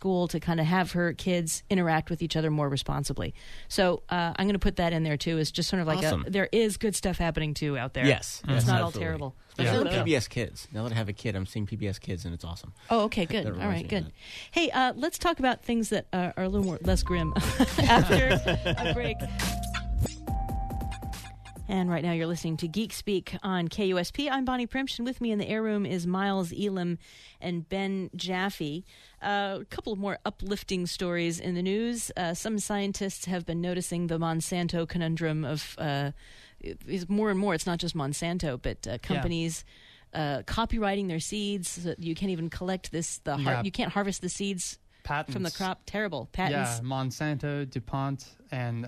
school to kind of have her kids interact with each other more responsibly. So I'm going to put that in there too. Is just sort of like Awesome. there is good stuff happening too out there. Yes. It's not all absolutely. terrible. Especially on Yeah. PBS Kids. Now that I have a kid, I'm seeing PBS Kids, and it's awesome. Oh, okay, good. That All reminds right, me good. of Hey, let's talk about things that are a little more less grim after a break. And right now you're listening to Geek Speak on KUSP. I'm Bonnie Primsh, and with me in the air room is Miles Elam and Ben Jaffe. A couple of more uplifting stories in the news. Some scientists have been noticing the Monsanto conundrum of is more and more. It's not just Monsanto, but companies copyrighting their seeds so that you can't even collect this. You can't harvest the seeds Patents. from the crop. Terrible patents. Yeah, Monsanto, DuPont, and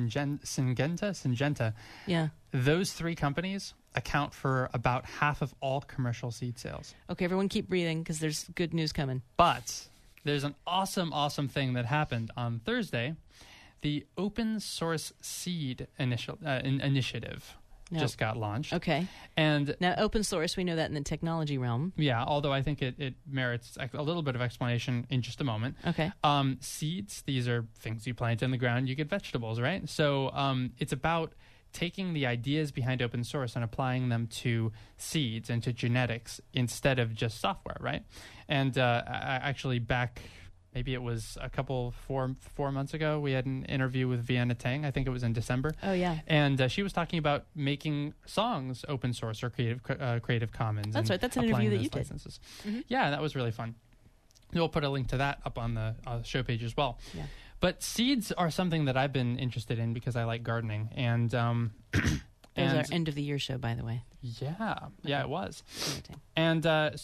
Syngenta. Yeah. Those three companies account for about half of all commercial seed sales. Okay, everyone keep breathing because there's good news coming. But there's an awesome thing that happened on Thursday. The Open Source Seed Initiative just got launched. Okay. And now, open source, we know that in the technology realm. Yeah, although I think it merits a little bit of explanation in just a moment. Okay. Seeds, these are things you plant in the ground, you get vegetables, right? So it's about taking the ideas behind open source and applying them to seeds and to genetics instead of just software, right? And actually back... Maybe it was four months ago. We had an interview with Vienna Tang. I think it was in December. Oh yeah. And she was talking about making songs open source or Creative Commons. That's right. That's an interview that you did. Mm-hmm. Yeah, that was really fun. We'll put a link to that up on the show page as well. Yeah. But seeds are something that I've been interested in because I like gardening. And it was our end of the year show, by the way. Yeah, it was. Exciting. And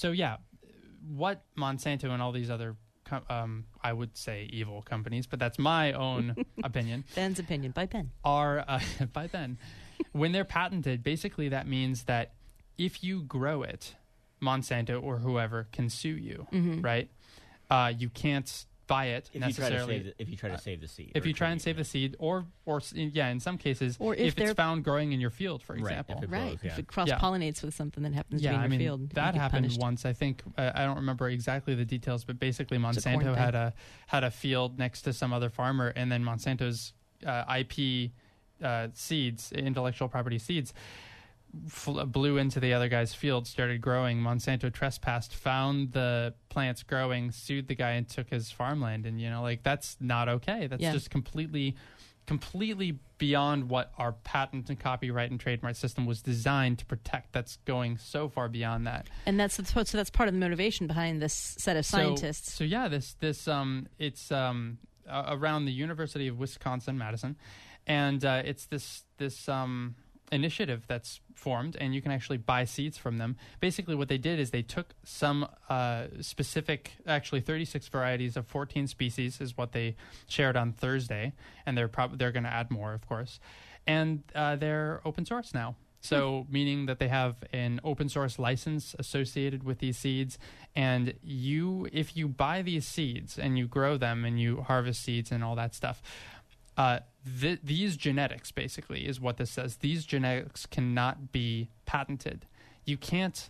what Monsanto and all these other I would say evil companies, but that's my own opinion. Ben's opinion by Ben. Are by Ben. When they're patented, basically that means that if you grow it, Monsanto or whoever can sue you, right? You can't buy it necessarily. If you try to save the seed. If you try and save the seed, or in some cases, or if it's found growing in your field, for example. If it cross-pollinates with something that happens to be in your field. That happened once. I think I don't remember exactly the details, but basically Monsanto had a field next to some other farmer, and then Monsanto's IP seeds, intellectual property seeds, blew into the other guy's field, started growing. Monsanto trespassed, found the plants growing, sued the guy, and took his farmland. And that's not okay. That's just completely beyond what our patent and copyright and trademark system was designed to protect. That's going so far beyond that. And that's part of the motivation behind this set of scientists. So it's around the University of Wisconsin-Madison, and it's this initiative that's formed, and you can actually buy seeds from them. Basically what they did is they took some specific, actually 36 varieties of 14 species is what they shared on Thursday, and they're going to add more, of course, and they're open source now. So meaning that they have an open source license associated with these seeds, and if you buy these seeds and you grow them and you harvest seeds and all that stuff, these genetics, basically, is what this says. These genetics cannot be patented. You can't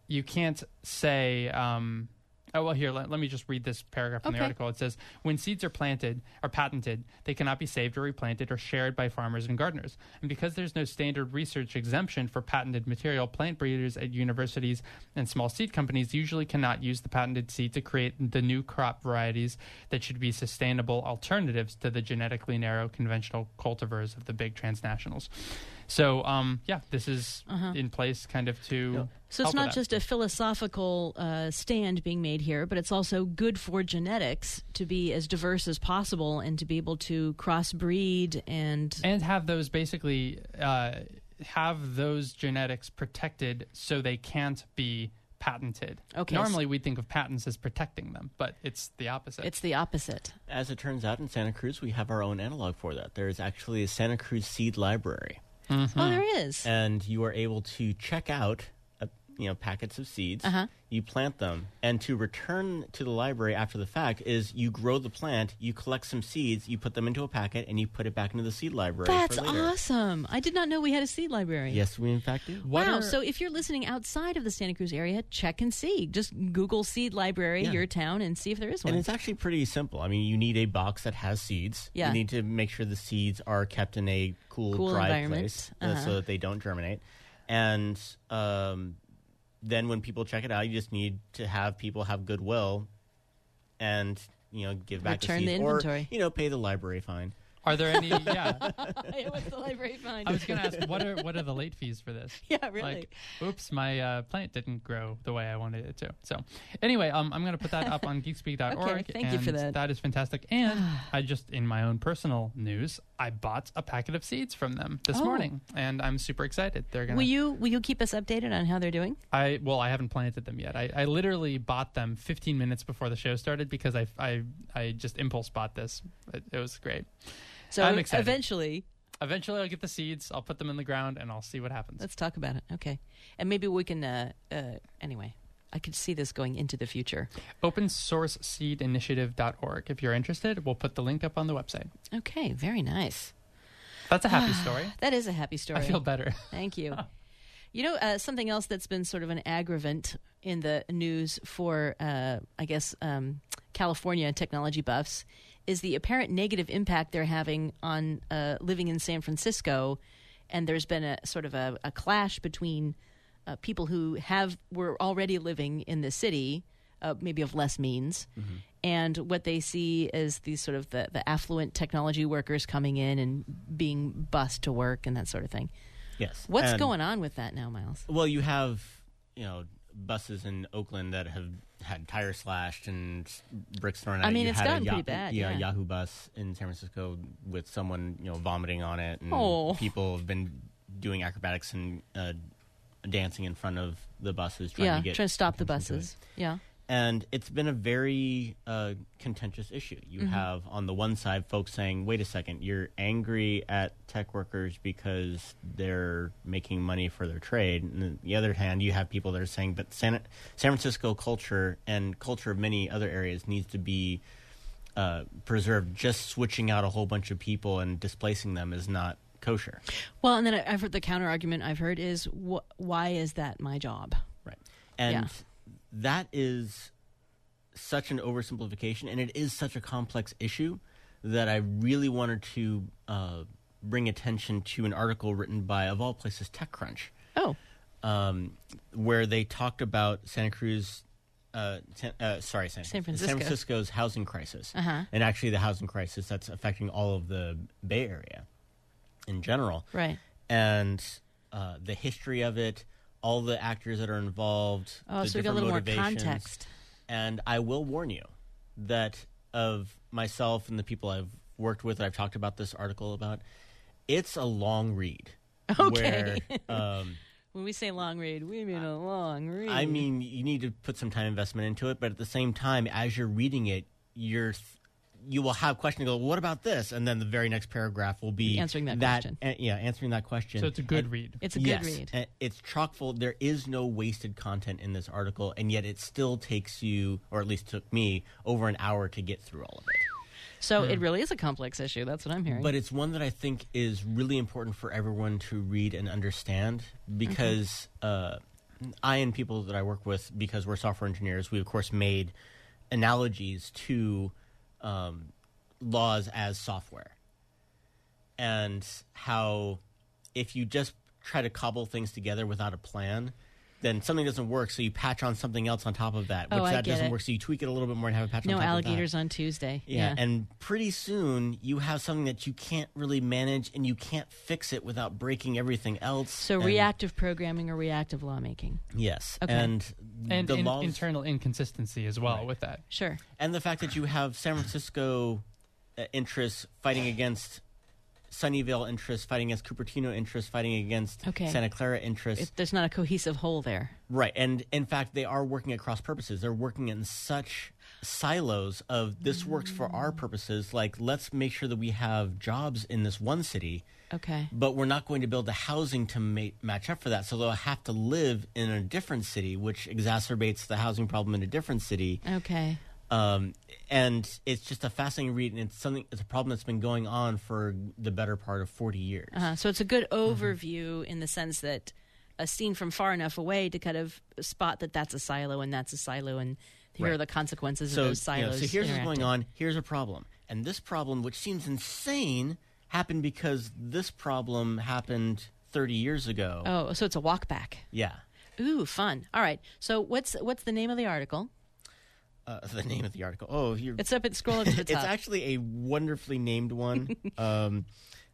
say, here, let me just read this paragraph from the article. It says, when seeds are patented, they cannot be saved or replanted or shared by farmers and gardeners. And because there's no standard research exemption for patented material, plant breeders at universities and small seed companies usually cannot use the patented seed to create the new crop varieties that should be sustainable alternatives to the genetically narrow conventional cultivars of the big transnationals. So, this is in place kind of to... So it's not just a philosophical stand being made here, but it's also good for genetics to be as diverse as possible and to be able to crossbreed and have those basically have those genetics protected so they can't be patented. Okay. Normally we'd think of patents as protecting them, but it's the opposite. It's the opposite. As it turns out, in Santa Cruz, we have our own analog for that. There is actually a Santa Cruz seed library. Oh, there is. And you are able to check out packets of seeds. Uh-huh. You plant them, and to return to the library after the fact is you grow the plant, you collect some seeds, you put them into a packet, and you put it back into the seed library. That's for later. awesome. I did not know we had a seed library. Yes, we in fact do. Wow. So if you're listening outside of the Santa Cruz area, check and see. Just Google seed library, Yeah. your town, and see if there is one. And it's actually pretty simple. I mean, you need a box that has seeds. Yeah. You need to make sure the seeds are kept in a cool dry environment. place Uh-huh. so that they don't germinate. And then when people check it out, you just need to have people have goodwill and, give back Return the the seeds. inventory. Or, pay the library fine. Are there any? Yeah, What's the library fine? I was going to ask what are the late fees for this? Yeah, really. Like, oops, my plant didn't grow the way I wanted it to. So, anyway, I'm going to put that up on geekspeak.org. Okay, thank you for and that. That is fantastic. And I just, in my own personal news, I bought a packet of seeds from them this morning, and I'm super excited. They're gonna. Will you keep us updated on how they're doing? I haven't planted them yet. I literally bought them 15 minutes before the show started because I just impulse bought this. It was great. So I'm excited. eventually, I'll get the seeds. I'll put them in the ground, and I'll see what happens. let's talk about it. Okay, and maybe we can. Anyway, I could see this going into the future. OpenSourceSeedInitiative.org. If you're interested, we'll put the link up on the website. Okay, very nice. That's a happy story. That is a happy story. I feel better. Thank you. Something else that's been sort of an aggravant in the news for, California technology buffs is the apparent negative impact they're having on living in San Francisco. And there's been a sort of a clash between people who were already living in the city, maybe of less means, and what they see as these sort of the affluent technology workers coming in and being bused to work and that sort of thing. Yes. What's going on with that now, Miles? Well, you have, buses in Oakland that have had tires slashed and bricks thrown at it. I mean, You it's had gotten pretty bad, yeah. Yahoo bus in San Francisco with someone, vomiting on it. And Oh. people have been doing acrobatics and dancing in front of the buses trying to stop the attention to it. buses. Yeah. And it's been a very contentious issue. You have, on the one side, folks saying, wait a second, you're angry at tech workers because they're making money for their trade. And on the other hand, you have people that are saying, but San Francisco culture and culture of many other areas needs to be preserved. Just switching out a whole bunch of people and displacing them is not kosher. Well, and then I've heard the counter argument I've heard is, why is that my job? Right. And Yeah. that is such an oversimplification, and it is such a complex issue that I really wanted to bring attention to an article written by, of all places, TechCrunch, Oh, where they talked about San Francisco. Francisco's housing crisis, Uh-huh. and actually the housing crisis that's affecting all of the Bay Area in general. right. And the history of it, all the actors that are involved. Oh, the so we got a different little more motivations. context. And I will warn you that of myself and the people I've worked with that I've talked about this article about, it's a long read. Okay. Where, When we say long read, we mean a long read. I mean, you need to put some time investment into it, but at the same time, as you're reading it, you will have questions. Go, what about this? And then the very next paragraph will be Answering that question. Answering that question. So it's a good read. It's a good Yes, read. and it's chock full. There is no wasted content in this article, and yet it still takes you, or at least took me, over an hour to get through all of it. So it really is a complex issue. That's what I'm hearing. But it's one that I think is really important for everyone to read and understand because I and people that I work with, because we're software engineers, we of course made analogies to laws as software and how if you just try to cobble things together without a plan, then something doesn't work, so you patch on something else on top of that, which I that get doesn't it. work, so you tweak it a little bit more and have a patch on no top alligators of that. on Tuesday. Yeah, and pretty soon you have something that you can't really manage and you can't fix it without breaking everything else. So and- reactive programming or reactive lawmaking. Yes, Okay. And the laws, internal inconsistency as well with that. Sure. and the fact that you have San Francisco interests fighting against Sunnyvale interests, fighting against Cupertino interests, fighting against Okay. Santa Clara interests. There's not a cohesive whole there. Right, and in fact, they are working at cross purposes. They're working in such silos of this works for our purposes. Like, let's make sure that we have jobs in this one city, Okay. but we're not going to build the housing to match up for that. So they'll have to live in a different city, which exacerbates the housing problem in a different city. Okay. And it's just a fascinating read, and it's a problem that's been going on for the better part of 40 years. So it's a good overview in the sense that seen from far enough away to kind of spot that that's a silo and that's a silo, and here Right. are the consequences So, of those silos. so here's what's going interacting. on. Here's a problem. And this problem, which seems insane, happened because this problem happened 30 years ago. Oh, so it's a walk back. Yeah. Ooh, fun. All right. So what's the name of the article? The name of the article. Oh, It's up at scroll up to the top. it's actually a wonderfully named one. I'm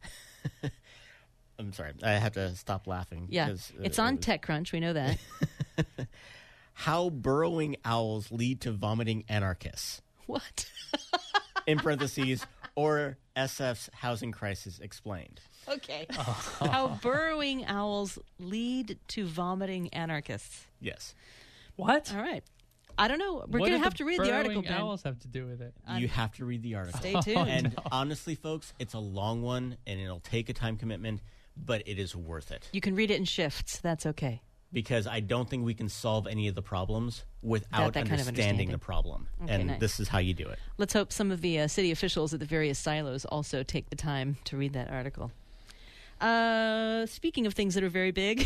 sorry. I have to stop laughing. Yeah. because, It's on TechCrunch. We know that. How burrowing owls lead to vomiting anarchists. What? In parentheses, or SF's housing crisis explained. Okay. How burrowing owls lead to vomiting anarchists. Yes. What? All right. I don't know. We're What going to do have to read the article, burrowing Ben. owls have to do with it? You have to read the article. Stay tuned. And honestly, folks, it's a long one, and it'll take a time commitment, but it is worth it. You can read it in shifts. That's okay. Because I don't think we can solve any of the problems without That kind of understanding the problem. Okay, and nice. this is how you do it. Let's hope some of the city officials at the various silos also take the time to read that article. Speaking of things that are very big,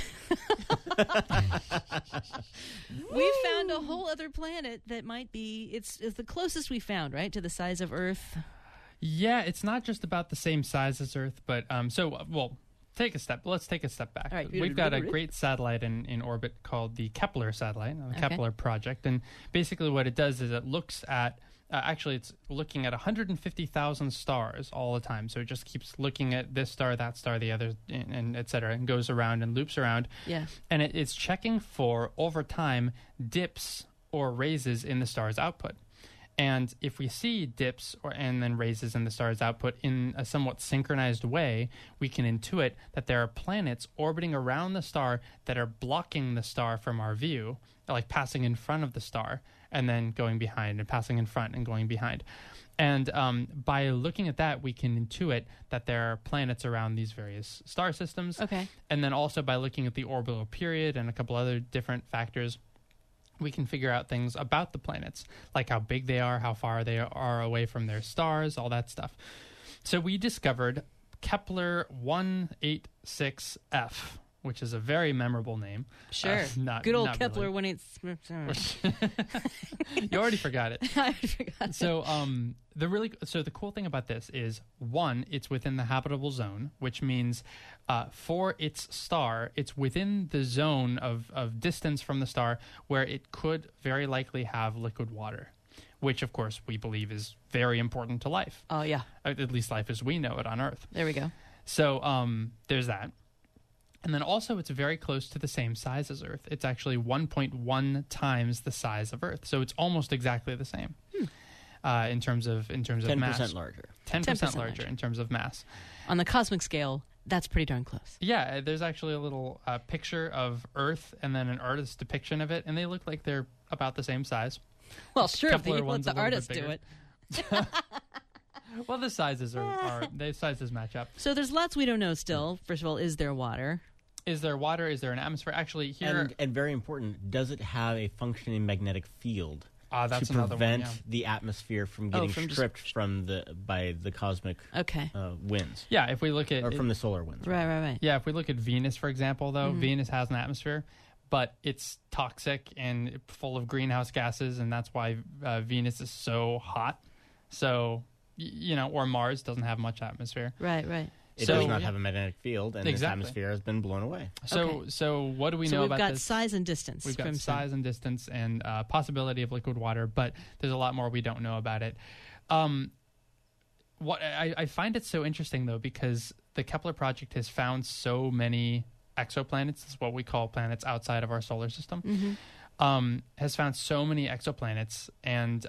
we found a whole other planet that might be, it's the closest we found, right, to the size of Earth. Yeah, it's not just about the same size as Earth, but let's take a step back. All right. We've got a great satellite in orbit called the Kepler satellite, the Okay. Kepler project. And basically what it does is it looks at, it's looking at 150,000 stars all the time. So it just keeps looking at this star, that star, the other, and et cetera, and goes around and loops around. Yeah. And it's checking for, over time, dips or raises in the star's output. And if we see dips and then raises in the star's output in a somewhat synchronized way, we can intuit that there are planets orbiting around the star that are blocking the star from our view, like passing in front of the star and then going behind, and passing in front and going behind. And by looking at that, we can intuit that there are planets around these various star systems. Okay. And then also by looking at the orbital period and a couple other different factors, we can figure out things about the planets, like how big they are, how far they are away from their stars, all that stuff. So we discovered Kepler 186f, which is a very memorable name. Sure. Not- Good old not Kepler really. 186. You already forgot it. I forgot. So the cool thing about this is, one, it's within the habitable zone, which means for its star, it's within the zone of distance from the star where it could very likely have liquid water, which of course we believe is very important to life, Oh, yeah. at least life as we know it on Earth. There we go. So there's that. And then also it's very close to the same size as Earth. It's actually 1.1 times the size of Earth. So it's almost exactly the same in terms of 10% mass. larger. 10% larger larger. in terms of mass. On the cosmic scale, that's pretty darn close. Yeah, there's actually a little picture of Earth and then an artist's depiction of it, and they look like they're about the same size. Well, sure, if Kepler you let one's the a little artist bit do bigger. it. Well, the sizes the sizes match up. So there's lots we don't know still. First of all, is there water? Is there water? Is there an atmosphere? Actually, here And very important, does it have a functioning magnetic field that's to another prevent one, yeah. the atmosphere from getting from just- stripped by the cosmic Okay. winds, Yeah, if we look at or from the solar winds? Right. Yeah, if we look at Venus, for example, though, Mm-hmm. Venus has an atmosphere, but it's toxic and full of greenhouse gases, and that's why Venus is so hot. So, or Mars doesn't have much atmosphere. Right. It So- does not have a magnetic field, and this Exactly. atmosphere has been blown away. So what do we So know we've about got this? size and distance. We've got from size and distance and possibility of liquid water, but there's a lot more we don't know about it. What I find it so interesting, though, because the Kepler project has found so many exoplanets, this is what we call planets outside of our solar system, has found so many exoplanets, and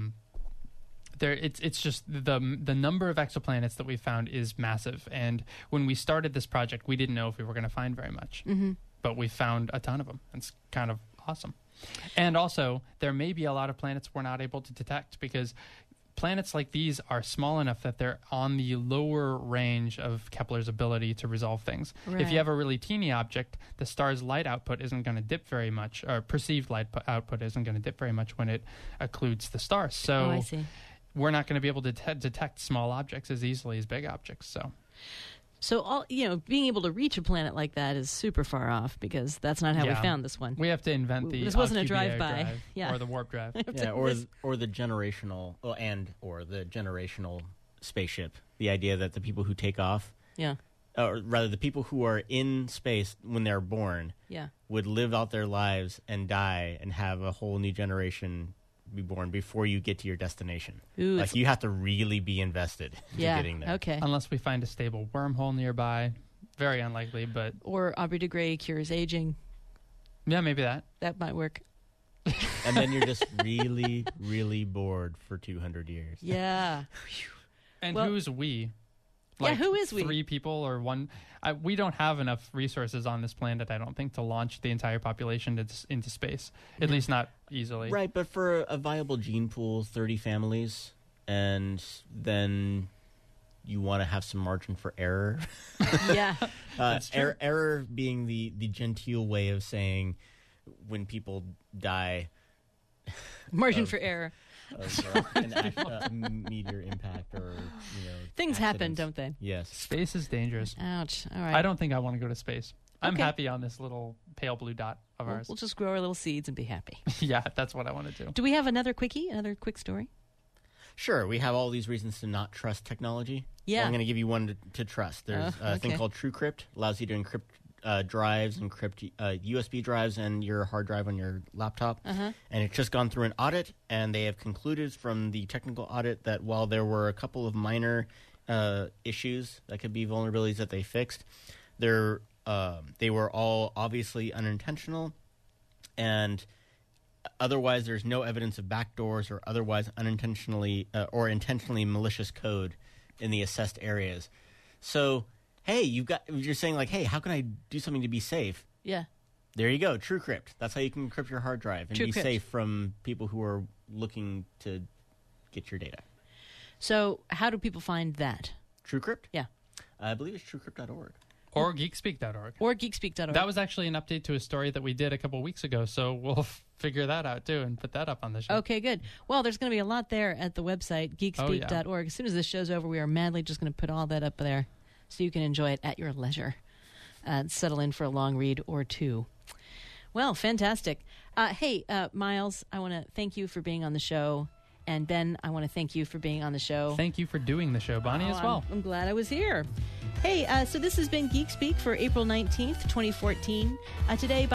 it's just the number of exoplanets that we found is massive. And when we started this project, we didn't know if we were going to find very much, but we found a ton of them. It's kind of awesome. And also, there may be a lot of planets we're not able to detect because planets like these are small enough that they're on the lower range of Kepler's ability to resolve things. Right. If you have a really teeny object, the star's light output isn't going to dip very much, or perceived light output isn't going to dip very much when it occludes the star. So I see. we're not going to be able to detect small objects as easily as big objects. So all being able to reach a planet like that is super far off because that's not how we found this one. We have to invent the This wasn't a Alcubierre drive-by. drive Yeah. or the warp drive. Yeah, or the generational or the generational spaceship. The idea that the people who take off, Yeah. or rather the people who are in space when they're born, Yeah. would live out their lives and die and have a whole new generation be born before you get to your destination. Ooh, Like you have to really be invested into getting there. Okay. Unless we find a stable wormhole nearby. Very unlikely, but Or Aubrey de Grey cures aging. yeah, maybe that. That might work. And then you're just really, really bored for 200 years. Yeah. And Well- who's we? Yeah, who is we? 3 people or 1? We don't have enough resources on this planet, I don't think, to launch the entire population into space. At least not easily. Right, but for a viable gene pool, 30 families, and then you want to have some margin for error. Yeah. That's true. Error being the genteel way of saying when people die Margin for error. of a meteor impact or Things happen, accidents. don't they? Yes. Space is dangerous. Ouch. All right. I don't think I want to go to space. I'm Okay. happy on this little pale blue dot of ours. We'll just grow our little seeds and be happy. Yeah, that's what I want to do. Do we have another quickie? Another quick story? Sure, we have all these reasons to not trust technology. Yeah. Well, I'm going to give you one to trust. There's a thing okay. called TrueCrypt. Allows you to encrypt drives, encrypt USB drives and your hard drive on your laptop. Uh-huh. And it's just gone through an audit, and they have concluded from the technical audit that while there were a couple of minor issues that could be vulnerabilities that they fixed, they were all obviously unintentional, and otherwise there's no evidence of backdoors or otherwise unintentionally or intentionally malicious code in the assessed areas. So, hey, you're saying like, hey, how can I do something to be safe? Yeah. There you go, TrueCrypt. That's how you can encrypt your hard drive and be TrueCrypt. safe from people who are looking to get your data. So how do people find that? TrueCrypt? Yeah. I believe it's TrueCrypt.org. Or geekspeak.org. Or geekspeak.org. That was actually an update to a story that we did a couple weeks ago, so we'll figure that out too and put that up on the show. Okay, good. Well, there's going to be a lot there at the website, geekspeak.org. As soon as this show's over, we are madly just going to put all that up there so you can enjoy it at your leisure. Settle in for a long read or two. Well, fantastic. Hey, Miles, I want to thank you for being on the show. And Ben, I want to thank you for being on the show. Thank you for doing the show, Bonnie, as well. I'm glad I was here. Hey, so this has been Geek Speak for April 19th, 2014. Today,